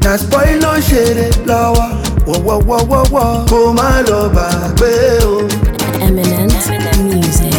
na spoil on ṣeré lọ́wọ́. Wọ́wọ́wọ́wọ́wọ́ kó má lọ bàgbé o. Eminent music.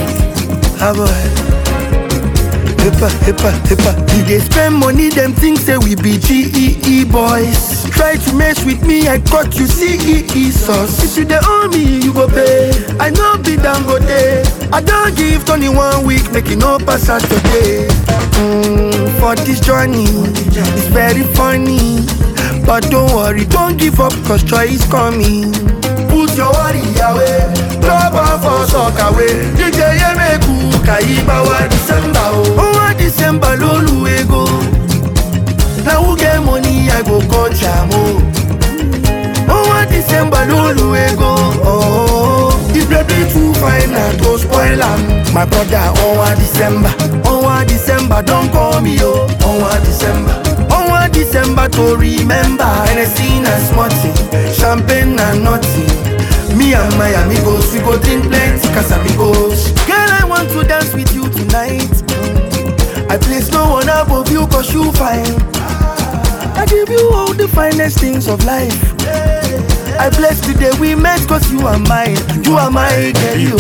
Hippa. We dey spend money, them things say we be GEE boys. Try to mess with me, I got you CEE sauce. If you dey owe me, you go pay. I no be Dangote. I don't give 21 week, make it no pass out today. For this journey, it's very funny. But don't worry, don't give up, cause joy is coming. Put your worry away, drop off for soccer away. DJ Yemeku, Kaiba wa December oh December lolu ego. Now who get money, I go call Jamo. Oh December lolu ego. Oh, the baby too fine, I go spoil am. My brother, oh December, don't call me oh December. December to remember. Hennessy and smutty, champagne and nutty. Me and my amigos, we go drink plenty Casamigos. Girl, I want to dance with you tonight. I place no one above you cause you fine. I give you all the finest things of life. I bless the day we met cause you are mine. You are my girl, you.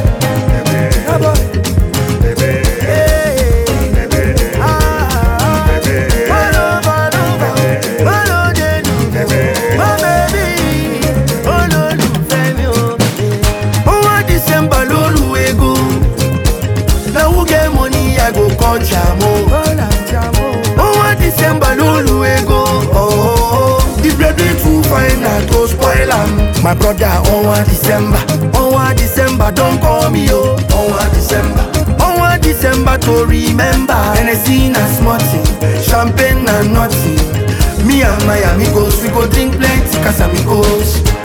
Jamo. Oh, December lulu ego. Oh, the baby too fine, I go spoil am. My brother, oh, December, don't call me oh December to remember. Hennessy and smutty, champagne and nutty. Me and my amigos, we go drink plenty Casamigos.